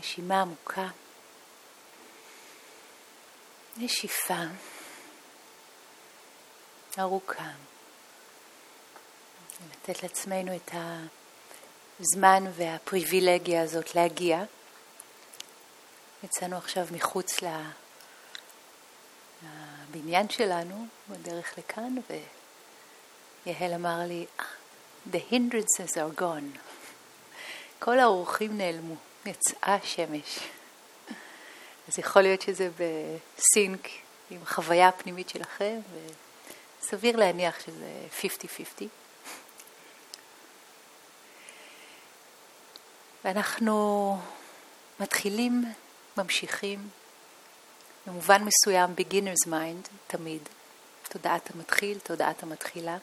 נשימה עמוקה, נשיפה ארוכה. לתת לעצמנו את הזמן והפריבילגיה הזאת להגיע. יצאנו עכשיו מחוץ לבניין שלנו, בדרך לכאן, ויהל אמר לי, The hindrances are gone. כל האורחים נעלמו, יצאה השמש. אז יכול להיות שזה בסינק עם החוויה הפנימית שלכם, וסביר להניח שזה 50-50. ואנחנו מתחילים, ממשיכים, במובן מסוים beginner's mind, תמיד. תודעת המתחיל, תודעת המתחילה.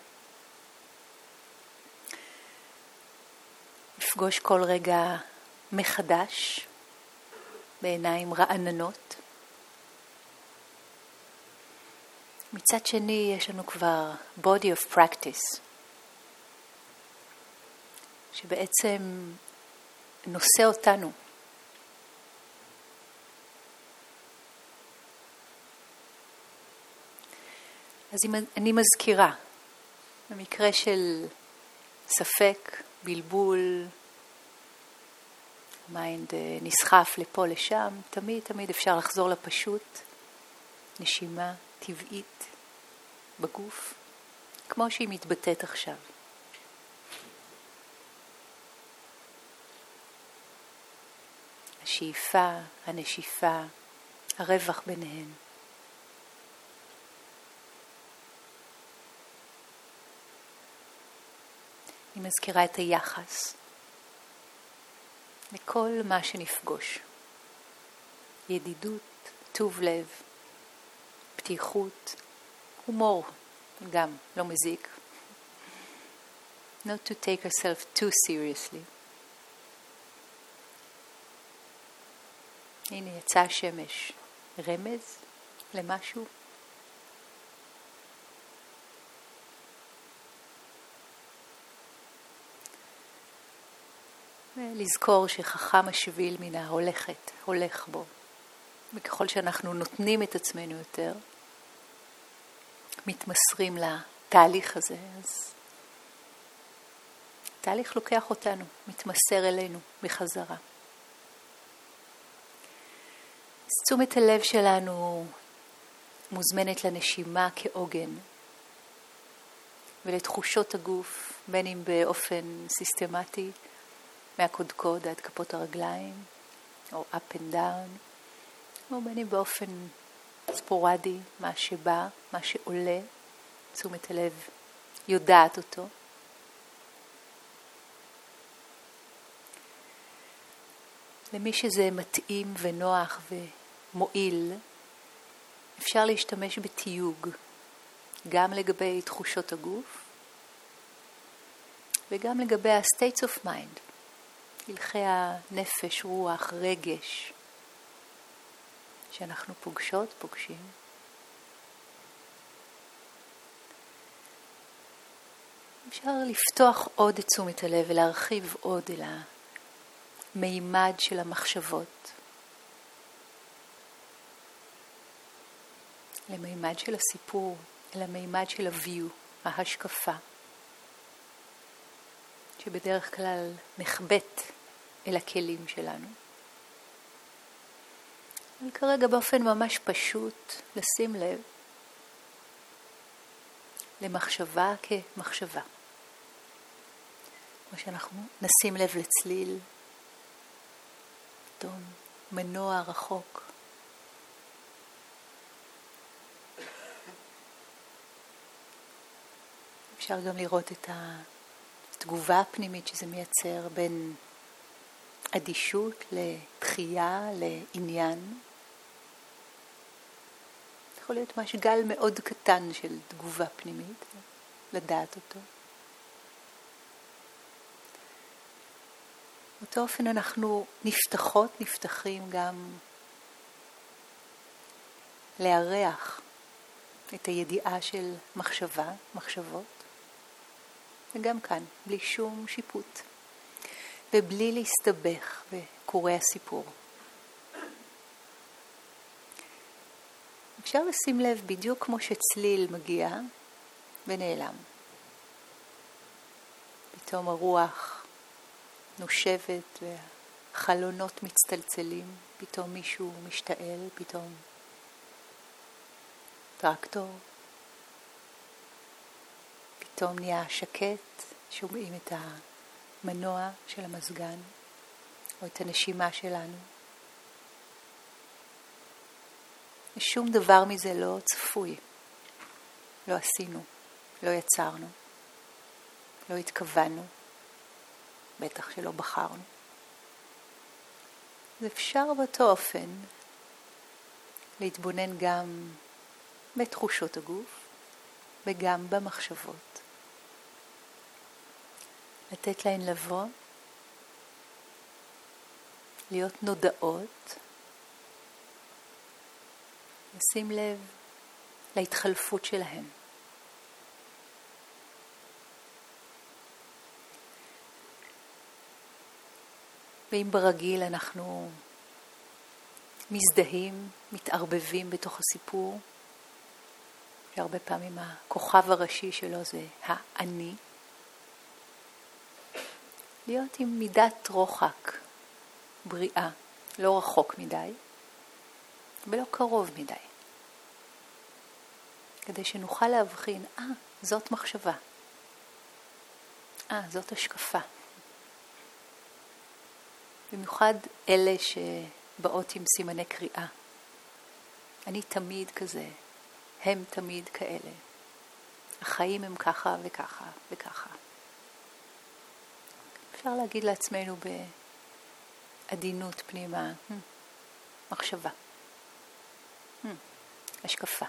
לפגוש כל רגע מחדש, בעיניים רעננות. מצד שני יש לנו כבר body of practice, שבעצם נושא אותנו. אז אני מזכירה, במקרה של ספק, בלבול, מיינד נסחף לפה לשם, תמיד אפשר לחזור לפשוט, נשימה טבעית בגוף, כמו שהיא מתבטאת עכשיו. השאיפה, הנשיפה, הרווח ביניהן. אני מזכירה את היחס לכל מה שנפגוש. ידידות, טוב לב, פתיחות, הומור, גם לא מזיק. Not to take ourselves too seriously. הנה יצא השמש, רמז למשהו. ולזכור שחכם השביל מן ההולכת, הולך בו. וככל שאנחנו נותנים את עצמנו יותר, מתמסרים לתהליך הזה, אז התהליך לוקח אותנו, מתמסר אלינו בחזרה. אז תשומת הלב שלנו מוזמנת לנשימה כעוגן, ולתחושות הגוף, בין אם באופן סיסטמטי, מהקודקוד עד כפות הרגליים, או up and down, או בין אם באופן ספורדי, מה שבא, מה שעולה, תשומת הלב יודעת אותו. למי שזה מתאים ונוח ומועיל, אפשר להשתמש בתיוג, גם לגבי תחושות הגוף, וגם לגבי ה-states of mind, הלכי הנפש, רוח, רגש, שאנחנו פוגשים. אפשר לפתוח עוד את תשומת הלב ולהרחיב עוד אל המימד של המחשבות, למימד של הסיפור, אל המימד של הוויו, ההשקפה, שבדרך כלל נחבט אל הכלים שלנו. אבל כרגע באופן ממש פשוט לשים לב למחשבה כמחשבה. כמו שאנחנו נשים לב לצליל, פתאום מנוע רחוק. אפשר גם לראות את התגובה הפנימית שזה מייצר בין אדישות לדחייה, לעניין. יכול להיות גל מאוד קטן של תגובה פנימית, לדעת אותו. באותו אופן אנחנו נפתחים גם להריח את הידיעה של מחשבות, וגם כאן, בלי שום שיפוט, ובלי להסתבך בקוראי הסיפור. אפשר לשים לב בדיוק כמו שצליל מגיע ונעלם. פתאום הרוח נושבת והחלונות מצטלצלים, פתאום מישהו משתעל, פתאום טרקטור, פתאום נהיה שקט, שומעים את המנוע של המזגן או את הנשימה שלנו. ושום דבר מזה לא צפוי, לא עשינו, לא יצרנו, לא התכוונו, בטח שלא בחרנו. אז אפשר באותו אופן להתבונן גם בתחושות הגוף וגם במחשבות. לתת להן לבוא, להיות נודעות, לשים לב להתחלפות שלהן. ואם ברגיל אנחנו מזדהים, מתערבבים בתוך הסיפור, שהרבה פעמים הכוכב הראשי שלו זה האני, להיות עם מידת רוחק, בריאה, לא רחוק מדי ולא קרוב מדי, כדי שנוכל להבחין, זאת מחשבה, זאת השקפה. במיוחד אלה שבאות עם סימני קריאה. אני תמיד כזה, הם תמיד כאלה. החיים הם ככה וככה וככה. אפשר להגיד לעצמנו בעדינות פנימה, מחשבה, השקפה.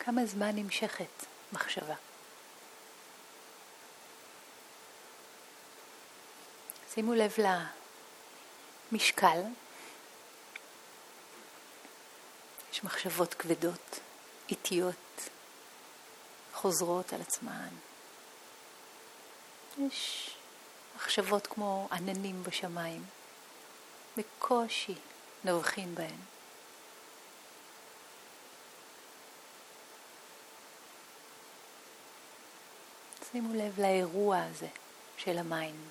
כמה זמן נמשכת מחשבה. שימו לב למשקל. יש מחשבות כבדות, איטיות, חוזרות על עצמן. יש מחשבות כמו עננים בשמיים, בקושי נובחים בהן. שימו לב לאירוע הזה של המיינד.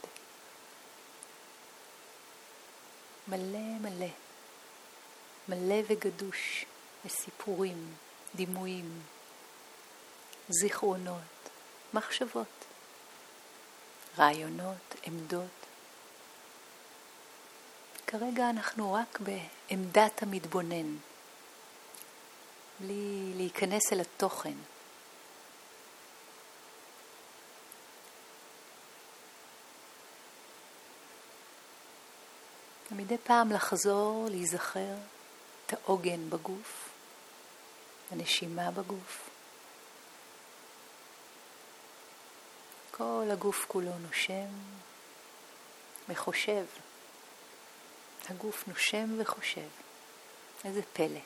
מלא מלא, מלא וגדוש בסיפורים, דימויים, זיכרונות, מחשבות, רעיונות, עמדות. כרגע אנחנו רק בעמדת המתבונן, בלי להיכנס אל התוכן. ומדי פעם לחזור, להיזכר את העוגן בגוף, הנשימה בגוף. כל הגוף כולו נושם וחושב. הגוף נושם וחושב. איזה פלא.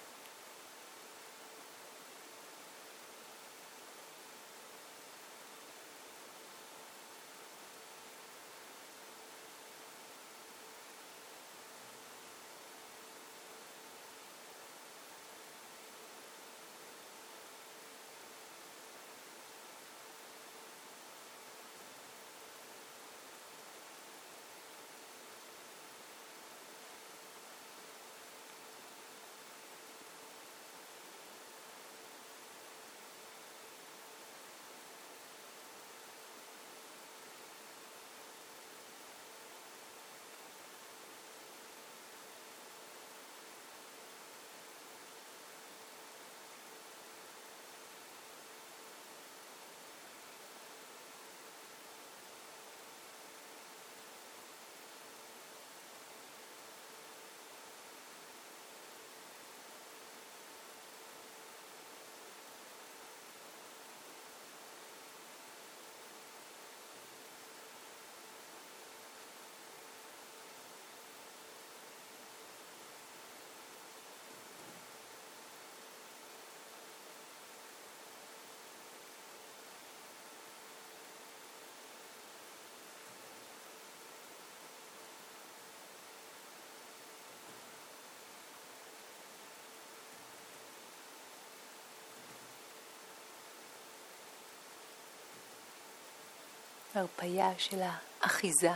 הרפיה של האחיזה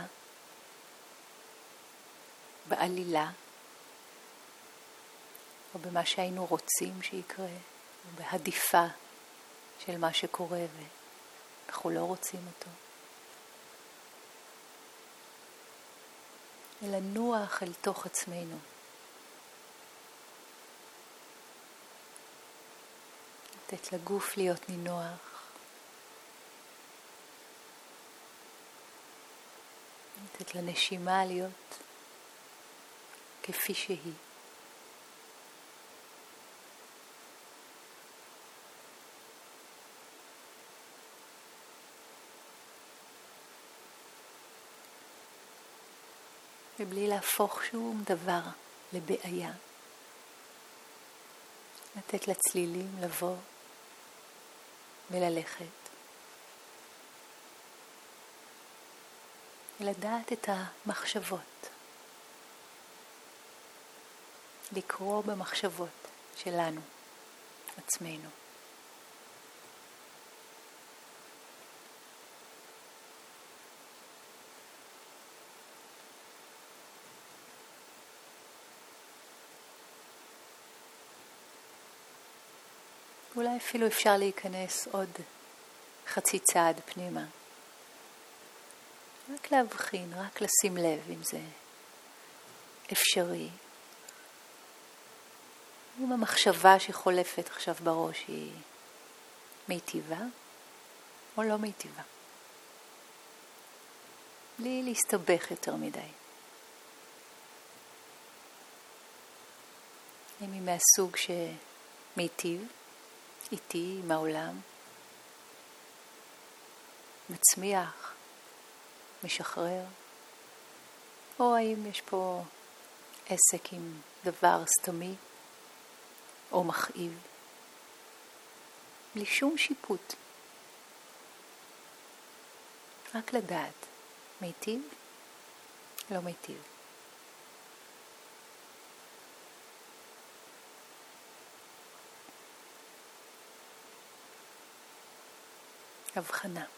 בעלילה, או במה שהיינו רוצים שיקרה, או בהדיפה של מה שקורה ואנחנו לא רוצים אותו. אלא נוח אל תוך עצמנו. לתת לגוף להיות נינוח. לתת לנשימה להיות כפי שהיא. ובלי להפוך שום דבר לבעיה. לתת לצלילים לבוא וללכת. ולדעת את המחשבות. לקרוא במחשבות שלנו, עצמנו. אולי אפילו אפשר להיכנס עוד חצי צעד פנימה. רק להבחין, רק לשים לב אם זה אפשרי. אם המחשבה שחולפת עכשיו בראש היא מיטיבה או לא מיטיבה. בלי להסתבך יותר מדי. אם היא מהסוג שמיטיב, איתי, עם העולם, מצמיח, משחרר, או האם יש פה עסק עם דבר סתמי או מכאיב, בלי שום שיפוט. רק לדעת, מיטיב, לא מיטיב. הבחנה.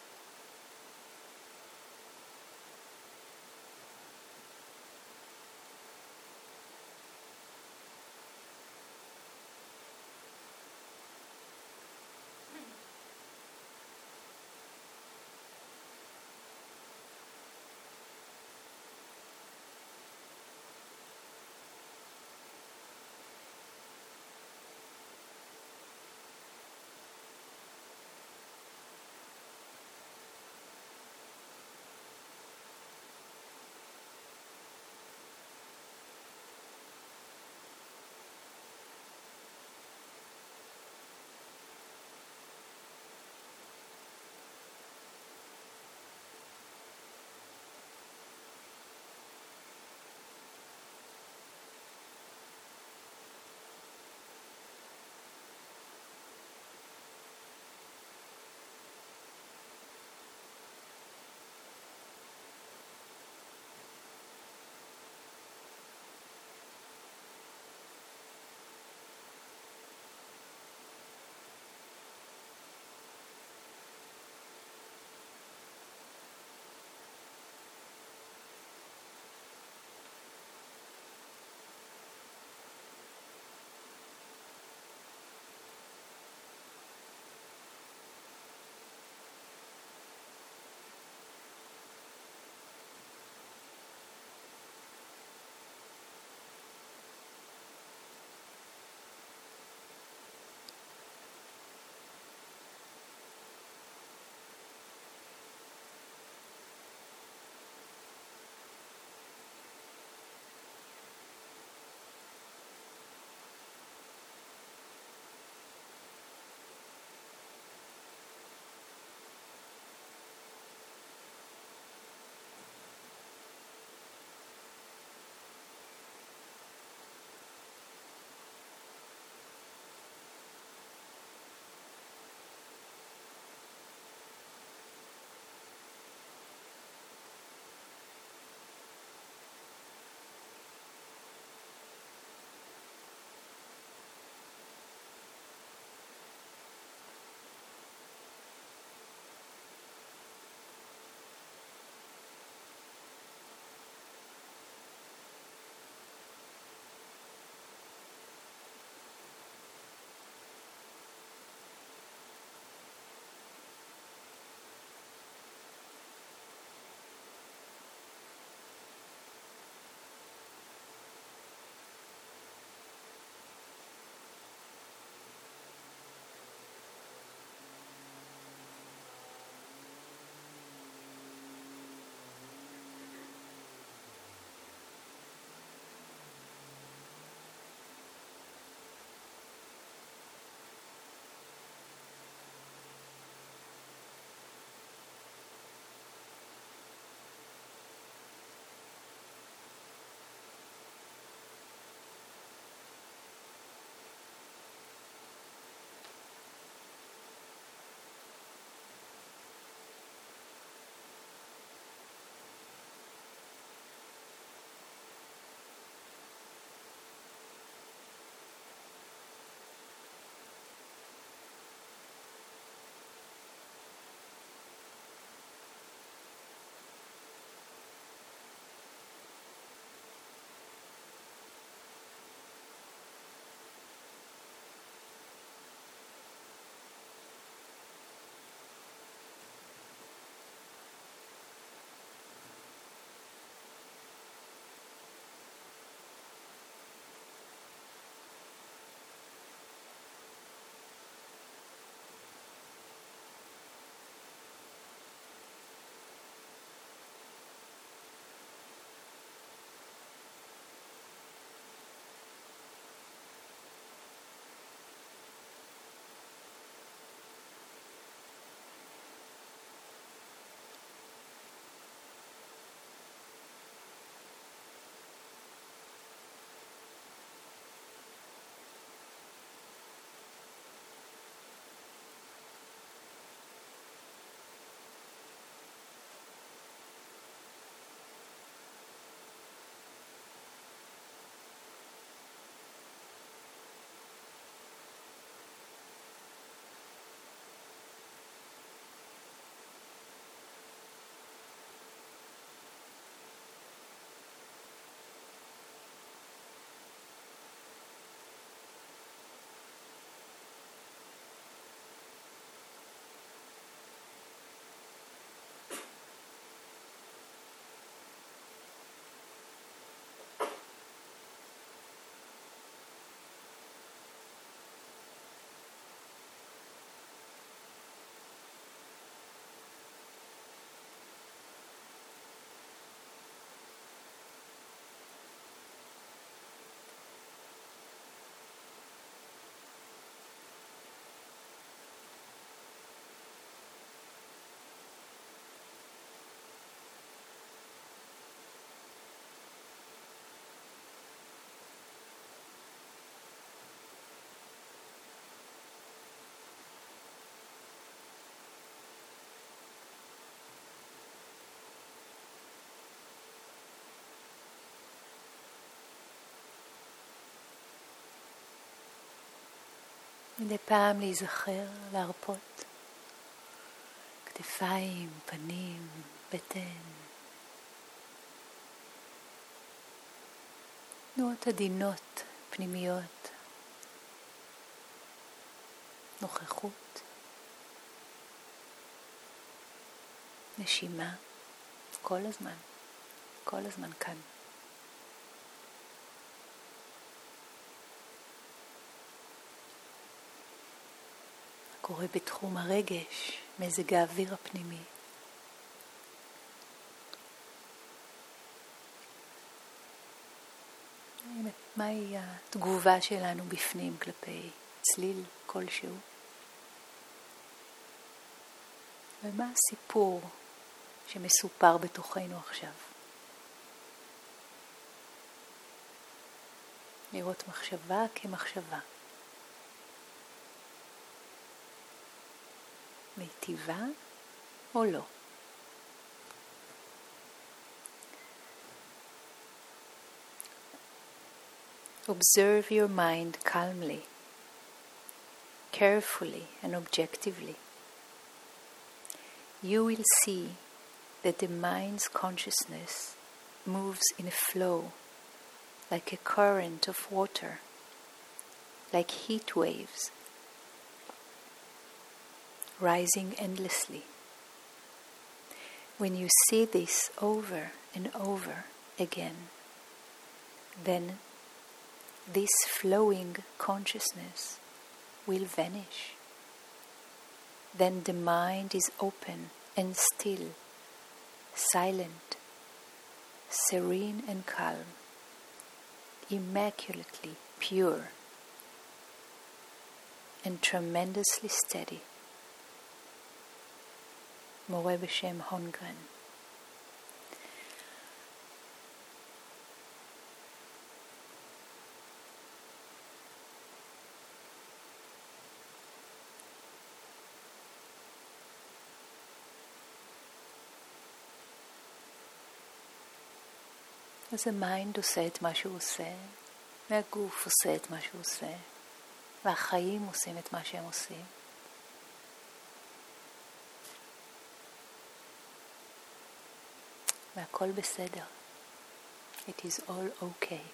מדי פעם להיזכר, להרפות. כתפיים, פנים, בטן. תנועות עדינות, פנימיות. נוכחות. נשימה. כל הזמן כאן. קורה בתחום הרגש, מזג האוויר הפנימי. מהי התגובה שלנו בפנים כלפי צליל כלשהו? ומה הסיפור שמסופר בתוכנו עכשיו? לראות מחשבה כמחשבה. מיטיבה או לא. Observe your mind calmly, carefully and objectively. You will see that the mind's consciousness moves in a flow, like a current of water, like heat waves, rising endlessly. When you see this over and over again, then this flowing consciousness will vanish. Then the mind is open and still, silent, serene and calm, immaculately pure, and tremendously steady. מורה בשם הונגרן. אז המיינד עושה את מה שהוא עושה, והגוף עושה את מה שהוא עושה, והחיים עושים את מה שהם עושים. והכל בסדר. It is all okay.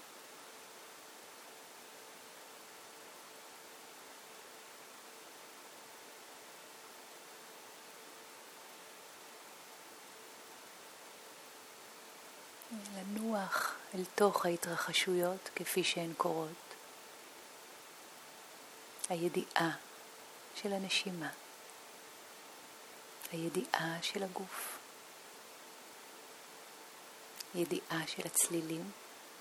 לנוח אל תוך ההתרחשויות כפי שהן קורות. הידיעה של הנשימה. הידיעה של הגוף. ידיעה של הצלילים.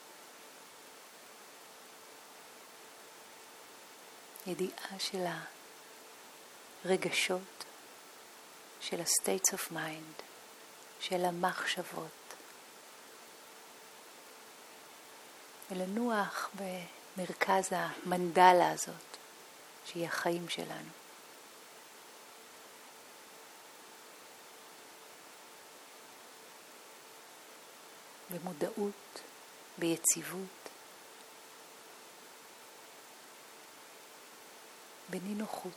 ידיעה של הרגשות, של ה-states of mind, של המחשבות. ולנוח במרכז המנדלה הזאת, שהיא החיים שלנו. במודעות, ביציבות, בנינוחות.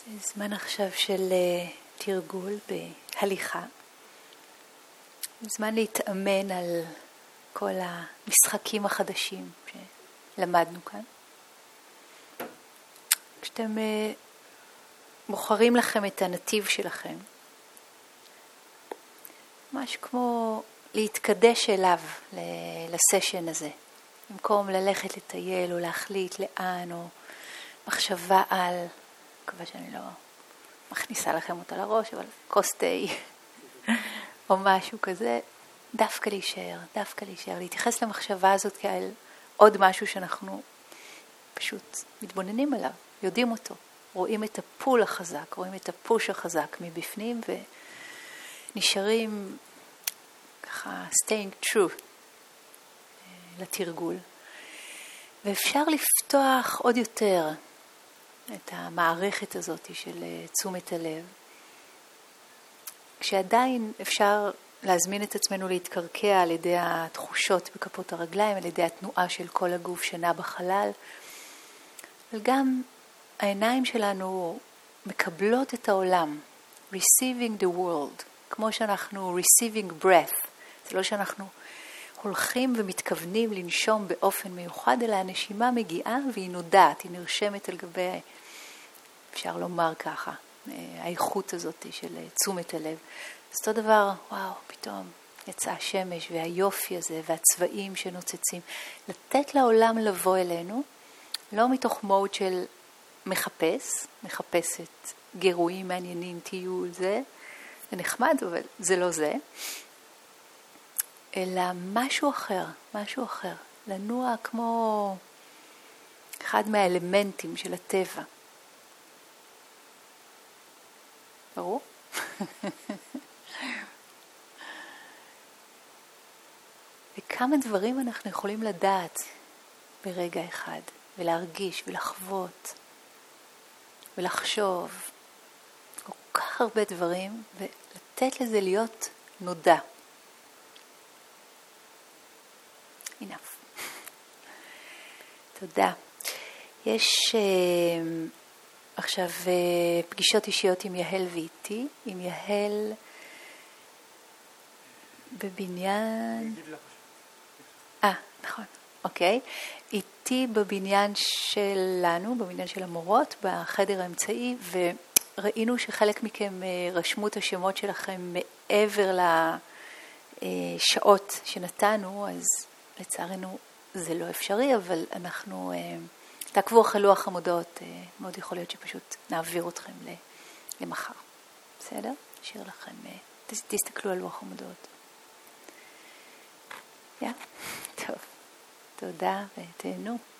זמן עכשיו של תרגול בהליכה. זמן להתאמן על כל המשחקים החדשים שלמדנו כאן. כשאתם בוחרים לכם את הנתיב שלכם, ממש כמו להתקדש אליו, לסשן הזה. במקום ללכת לטייל או להחליט לאן או מחשבה על, מקווה שאני לא מכניסה לכם אותה לראש, אבל כוס תה או משהו כזה, דווקא להישאר, להתייחס למחשבה הזאת כאל עוד משהו שאנחנו פשוט מתבוננים עליו, יודעים אותו, רואים את הפול החזק, רואים את הפוש החזק מבפנים ונשארים ככה staying true לתרגול. ואפשר לפתוח עוד יותר את המערכת הזאת של תשומת הלב, כשעדיין אפשר להזמין את עצמנו להתקרקע על ידי התחושות בכפות הרגליים, על ידי התנועה של כל הגוף שנע בחלל, אבל גם העיניים שלנו מקבלות את העולם, receiving the world, כמו שאנחנו receiving breath. זה לא שאנחנו הולכים ומתכוונים לנשום באופן מיוחד, אלא הנשימה מגיעה והיא נודעת, היא נרשמת על גבי, אפשר לומר ככה, האיכות הזאת של תשומת הלב. אז אותו דבר, וואו, פתאום יצאה השמש והיופי הזה והצבעים שנוצצים. לתת לעולם לבוא אלינו, לא מתוך מוד של מחפשת גירויים מעניינים, טיול, זה נחמד, אבל זה לא זה. אלא משהו אחר. לנוע כמו אחד מהאלמנטים של הטבע. ברור? וכמה דברים אנחנו יכולים לדעת ברגע אחד, ולהרגיש ולחוות ולחשוב. כל כך הרבה דברים, ולתת לזה להיות נודע. enough. תודה. יש עכשיו פגישות אישיות עם יהל ואיתי. עם יהל בבניין... נכון. אוקיי. איתי בבניין שלנו, בבניין של המורות, בחדר האמצעי, וראינו שחלק מכם רשמו את השמות שלכם מעבר לשעות שנתנו, אז לצערנו זה לא אפשרי, אבל אנחנו תעקבו אחרי לוח המודעות, מאוד יכול להיות שפשוט נעביר אתכם למחר. בסדר? נשאיר לכם, תסתכלו על לוח המודעות. טוב, תודה ותהנו.